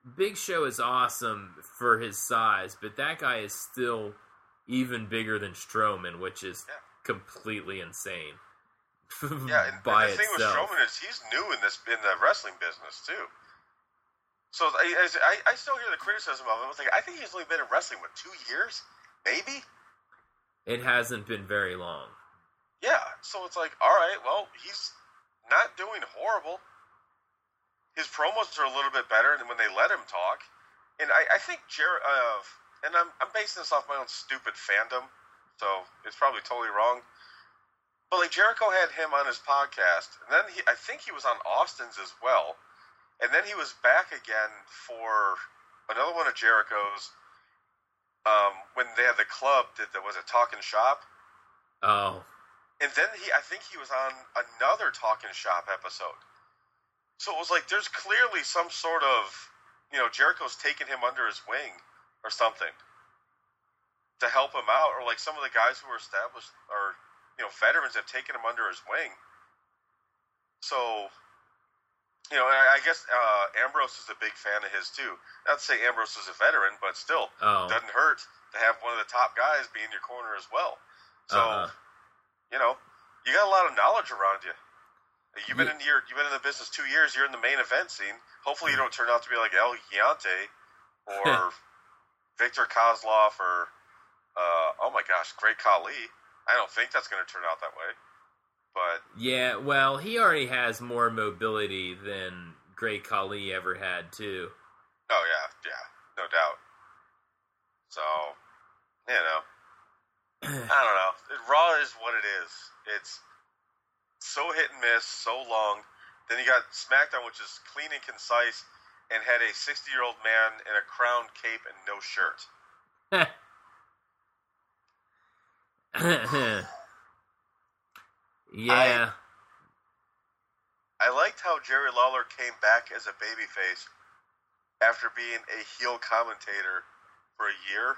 Big Show is awesome for his size, but that guy is still even bigger than Strowman, which is completely insane. Yeah, and by the thing with itself. Strowman is he's new in the wrestling business too. So I still hear the criticism of him. I was like, I think he's only been in wrestling 2 years, maybe. It hasn't been very long. Yeah, so it's like, all right, well, he's not doing horrible. His promos are a little bit better than when they let him talk, and I think and I'm basing this off my own stupid fandom, so it's probably totally wrong. But like Jericho had him on his podcast, and then I think he was on Austin's as well, and then he was back again for another one of Jericho's. When they had the club, was it Talking Shop? Oh. And then I think he was on another Talking Shop episode. So it was like there's clearly some sort of, Jericho's taking him under his wing or something to help him out, or like some of the guys who are established or veterans have taken him under his wing. So, I guess Ambrose is a big fan of his too. Not to say Ambrose is a veteran, but still, doesn't hurt to have one of the top guys be in your corner as well. So, you got a lot of knowledge around you. You've been in the business 2 years. You're in the main event scene. Hopefully, you don't turn out to be like El Gigante or Victor Kozlov or oh my gosh, Great Khali. I don't think that's going to turn out that way. But yeah, well, he already has more mobility than Great Khali ever had too. Oh yeah, no doubt. So, I don't know. Raw is what it is. It's so hit and miss, so long. Then you got SmackDown, which is clean and concise, and had a 60-year-old man in a crown cape and no shirt. Yeah. I liked how Jerry Lawler came back as a babyface after being a heel commentator for a year.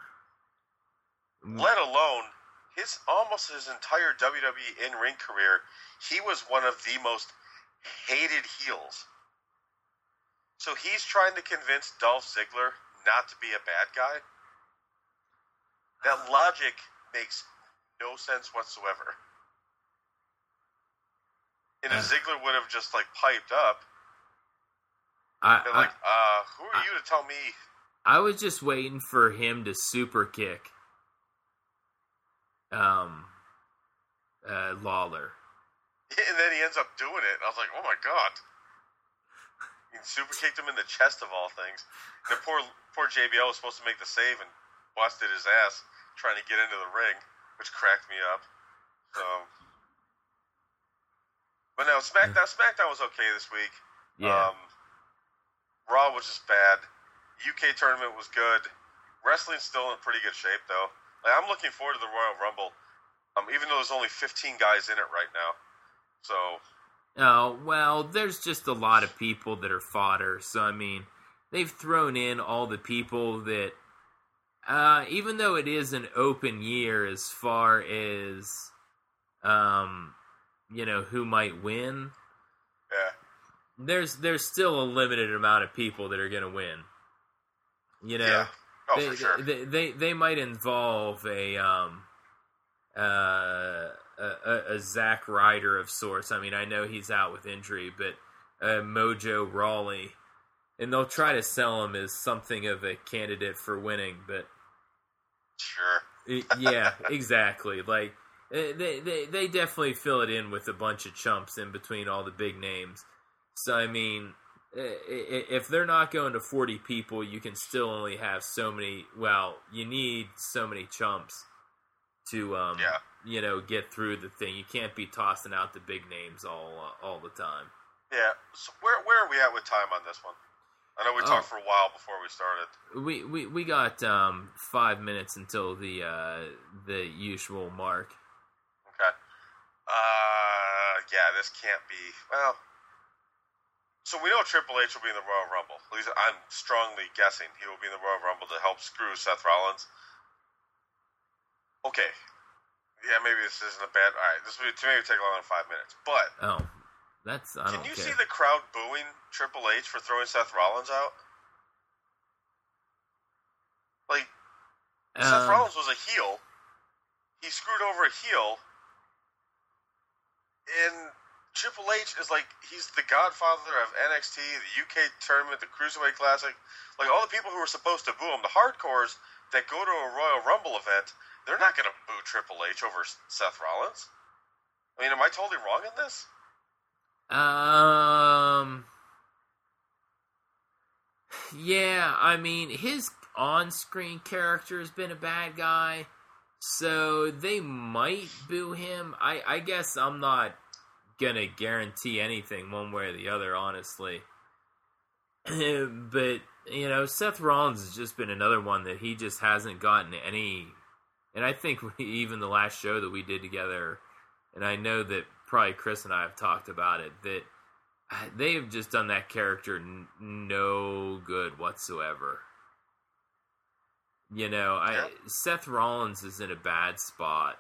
Let alone almost his entire WWE in-ring career, he was one of the most hated heels. So he's trying to convince Dolph Ziggler not to be a bad guy. That logic makes no sense whatsoever. And if Ziggler would have just piped up, who are you to tell me? I was just waiting for him to super kick Lawler. And then he ends up doing it. And I was like, oh my god. He super kicked him in the chest of all things. And the poor JBL was supposed to make the save and busted his ass trying to get into the ring, which cracked me up. So, but no, SmackDown was okay this week. Yeah. Raw was just bad. UK tournament was good. Wrestling's still in pretty good shape though. I'm looking forward to the Royal Rumble, even though there's only 15 guys in it right now. So. Oh, well, there's just a lot of people that are fodder. So, I mean, they've thrown in all the people that, even though it is an open year as far as, who might win. Yeah. There's still a limited amount of people that are going to win. Yeah. Oh, for sure. They might involve a Zack Ryder of sorts. I mean, I know he's out with injury, but Mojo Rawley, and they'll try to sell him as something of a candidate for winning. But sure, yeah, exactly. Like they definitely fill it in with a bunch of chumps in between all the big names. So I mean, if they're not going to 40 people, you can still only have so many. Well, you need so many chumps to get through the thing. You can't be tossing out the big names all the time. Yeah. So where are we at with time on this one? I know we talked for a while before we started. We got 5 minutes until the usual mark. Okay. Yeah, this can't be. Well, so we know Triple H will be in the Royal Rumble. At least I'm strongly guessing he will be in the Royal Rumble to help screw Seth Rollins. Okay. Yeah, maybe this isn't a bad. All right, this will maybe take longer than 5 minutes. But I don't can you care. see the crowd booing Triple H for throwing Seth Rollins out? Seth Rollins was a heel. He screwed over a heel. And Triple H is like, he's the godfather of NXT, the UK tournament, the Cruiserweight Classic. Like, all the people who were supposed to boo him, the hardcores that go to a Royal Rumble event, they're not going to boo Triple H over Seth Rollins. I mean, am I totally wrong in this? Yeah, I mean, his on-screen character has been a bad guy, so they might boo him. I guess I'm not gonna guarantee anything one way or the other, honestly. But, you know, Seth Rollins has just been another one that he just hasn't gotten any... And I think even the last show that we did together, and I know that probably Chris and I have talked about it, that they have just done that character no good whatsoever. You know, Seth Rollins is in a bad spot.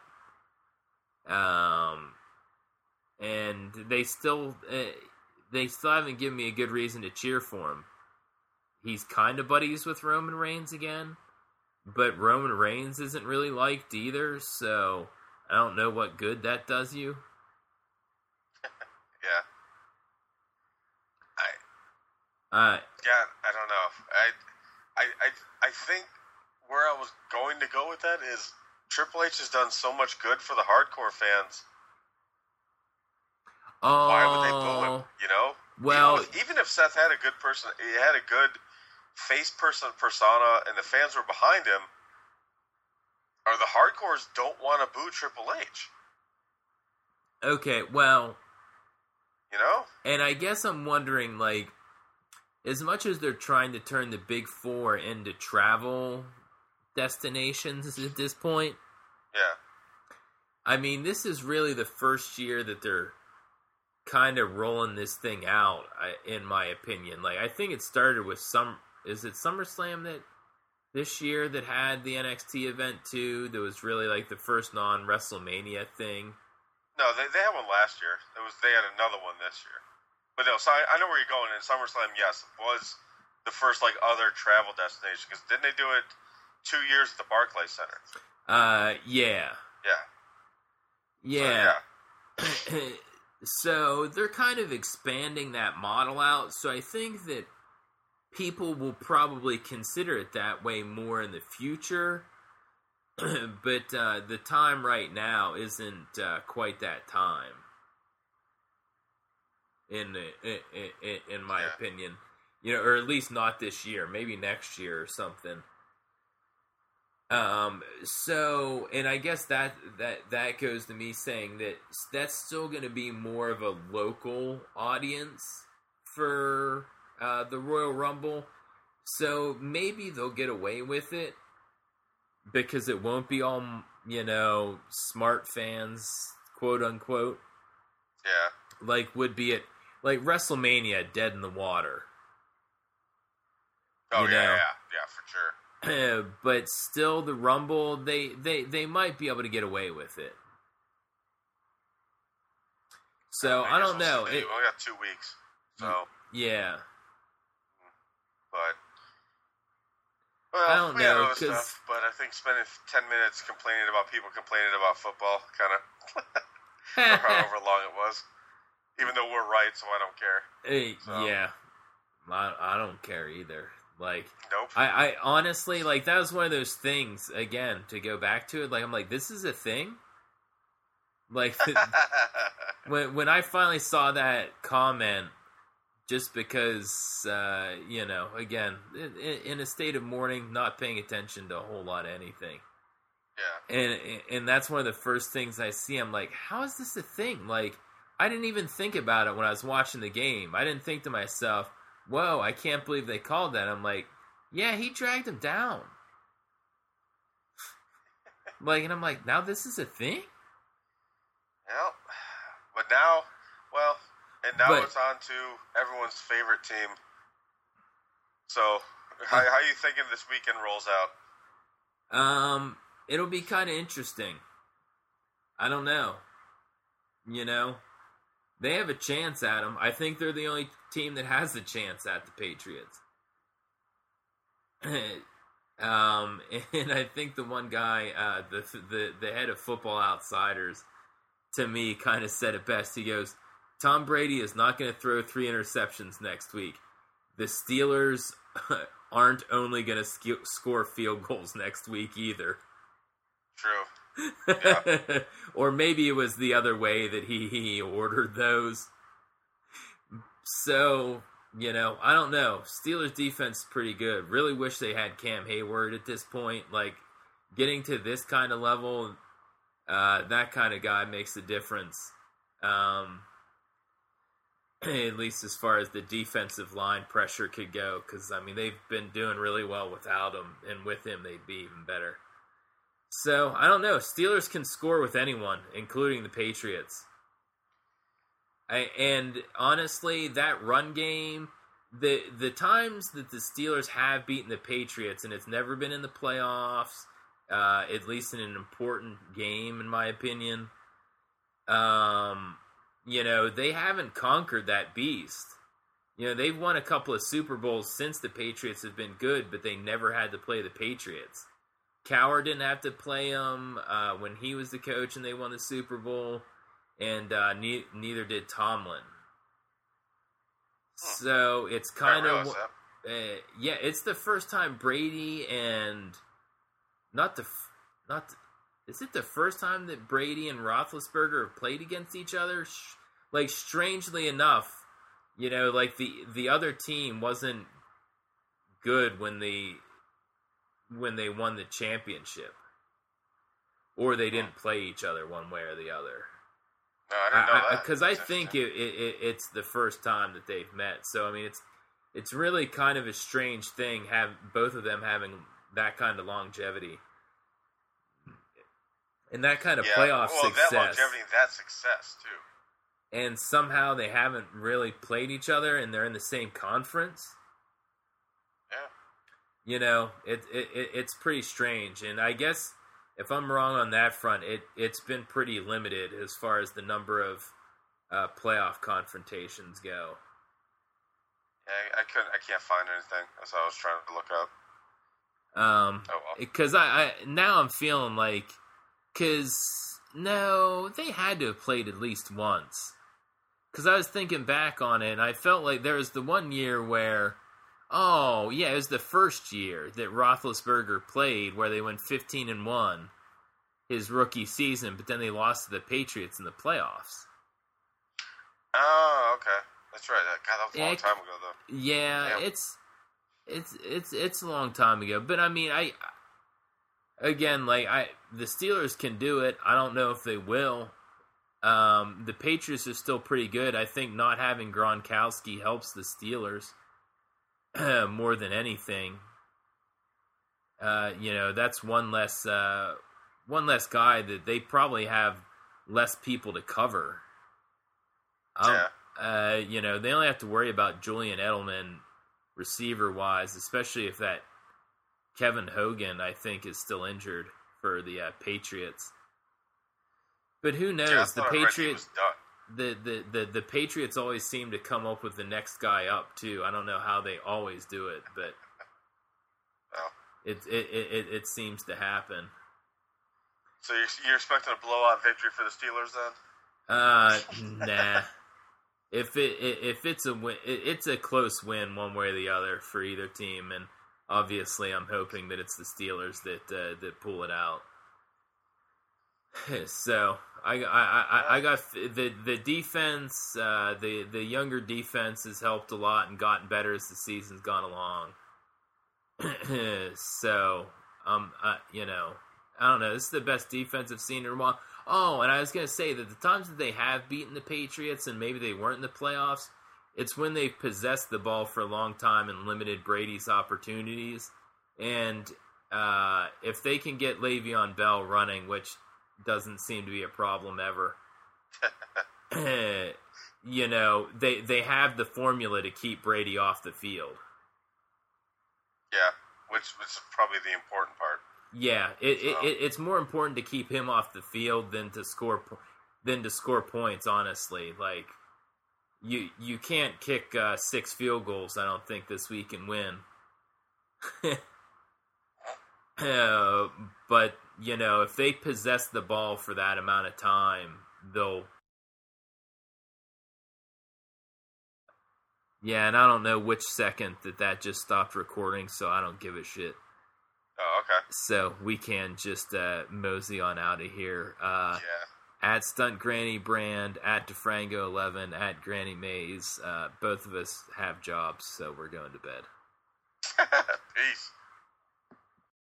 And they still haven't given me a good reason to cheer for him. He's kind of buddies with Roman Reigns again, but Roman Reigns isn't really liked either, so I don't know what good that does you. Yeah. I don't know. I think where I was going to go with that is Triple H has done so much good for the hardcore fans. Why would they boo him? You know? Well, even if Seth had a good person, he had a good face persona, and the fans were behind him, or the hardcores don't want to boo Triple H. Okay, well, you know? And I guess I'm wondering, like, as much as they're trying to turn the Big Four into travel destinations at this point, yeah. I mean, this is really the first year that they're kind of rolling this thing out, in my opinion. Like, I think it started with is it SummerSlam that this year that had the NXT event too? That was really like the first non-WrestleMania thing. No, they had one last year. They had another one this year. But no, so I know where you're going. In SummerSlam, yes, was the first like other travel destination, because didn't they do it 2 years at the Barclays Center? Yeah. So they're kind of expanding that model out. So I think that people will probably consider it that way more in the future. But the time right now isn't quite that time. In my opinion, you know, or at least not this year. Maybe next year or something. So, and I guess that goes to me saying that that's still going to be more of a local audience for the Royal Rumble. So maybe they'll get away with it because it won't be all, you know, smart fans, quote unquote. Yeah. Like would be it like WrestleMania Dead in the Water. Oh, yeah, for sure. But still, the Rumble, they might be able to get away with it. So, I don't know. We only got 2 weeks, so... Yeah. But... Well, I don't know, because... But I think spending 10 minutes complaining about people complaining about football kind of... however long it was. Even though we're right, so I don't care. Yeah. I don't care either. Like, nope. I honestly, like, that was one of those things, again, to go back to it, like, I'm like, this is a thing? Like, when I finally saw that comment, just because, you know, again, in a state of mourning, not paying attention to a whole lot of anything. Yeah. And that's one of the first things I see. I'm like, how is this a thing? Like, I didn't even think about it when I was watching the game. I didn't think to myself, whoa, I can't believe they called that. I'm like, yeah, he dragged him down. Like, and I'm like, now this is a thing? Well, but now, it's on to everyone's favorite team. So, how are you thinking this weekend rolls out? It'll be kind of interesting. I don't know. You know? They have a chance at them. I think they're the only team that has a chance at the Patriots. And I think the one guy, the head of Football Outsiders, to me, kind of said it best. He goes, "Tom Brady is not going to throw 3 interceptions next week. The Steelers aren't only going to score field goals next week either." True. Yeah. Or maybe it was the other way that he ordered those. So, I don't know. Steelers defense is pretty good. Really wish they had Cam Hayward at this point. Like, getting to this kind of level, that kind of guy makes a difference. At least as far as the defensive line pressure could go. Because, they've been doing really well without him. And with him, they'd be even better. So, I don't know. Steelers can score with anyone, including the Patriots. And honestly, that run game, the times that the Steelers have beaten the Patriots, and it's never been in the playoffs, at least in an important game, in my opinion, they haven't conquered that beast. They've won a couple of Super Bowls since the Patriots have been good, but they never had to play the Patriots. Cowher didn't have to play them when he was the coach and they won the Super Bowl. And neither did Tomlin. So it's kind of it's the first time Brady and is it the first time that Brady and Roethlisberger have played against each other? Like, strangely enough, like the other team wasn't good when they won the championship, or they didn't play each other one way or the other. No, I didn't know that. Because I think it's the first time that they've met. So, it's really kind of a strange thing, both of them having that kind of longevity. And that kind of playoff success. That longevity, that success, too. And somehow they haven't really played each other, and they're in the same conference. Yeah. It's pretty strange. And I guess, if I'm wrong on that front, it's been pretty limited as far as the number of playoff confrontations go. Yeah, I can't find anything. That's what I was trying to look up. Because now I'm feeling like, no, they had to have played at least once. Because I was thinking back on it, and I felt like there was the one year where, it was the first year that Roethlisberger played where they went 15-1 his rookie season, but then they lost to the Patriots in the playoffs. Oh, okay. That's right. God, that was a long time ago, though. Yeah, it's a long time ago. But the Steelers can do it. I don't know if they will. The Patriots are still pretty good. I think not having Gronkowski helps the Steelers more than anything. That's one less guy that they probably have less people to cover. They only have to worry about Julian Edelman receiver-wise, especially if that Kevin Hogan, I think, is still injured for the Patriots. But who knows? The Patriots, the Patriots always seem to come up with the next guy up too. I don't know how they always do it, but it seems to happen. So you're expecting a blowout victory for the Steelers then? Nah. If it's a win, it's a close win one way or the other for either team, and obviously I'm hoping that it's the Steelers that pull it out. So I got the defense, the younger defense has helped a lot and gotten better as the season's gone along. So I don't know. This is the best defense I've seen in a while. Oh, and I was going to say that the times that they have beaten the Patriots and maybe they weren't in the playoffs, it's when they've possessed the ball for a long time and limited Brady's opportunities. And if they can get Le'Veon Bell running, which doesn't seem to be a problem ever, they have the formula to keep Brady off the field. Yeah, which is probably the important part. Yeah, it's more important to keep him off the field than to score points. Honestly, like you can't kick 6 field goals. I don't think this week and win. But, you know, if they possess the ball for that amount of time, they'll... Yeah, and I don't know which second that just stopped recording, so I don't give a shit. Oh, okay. So we can just mosey on out of here. Yeah. At Stunt Granny Brand, at DeFrango11, at Granny Mays. Both of us have jobs, so we're going to bed. Peace.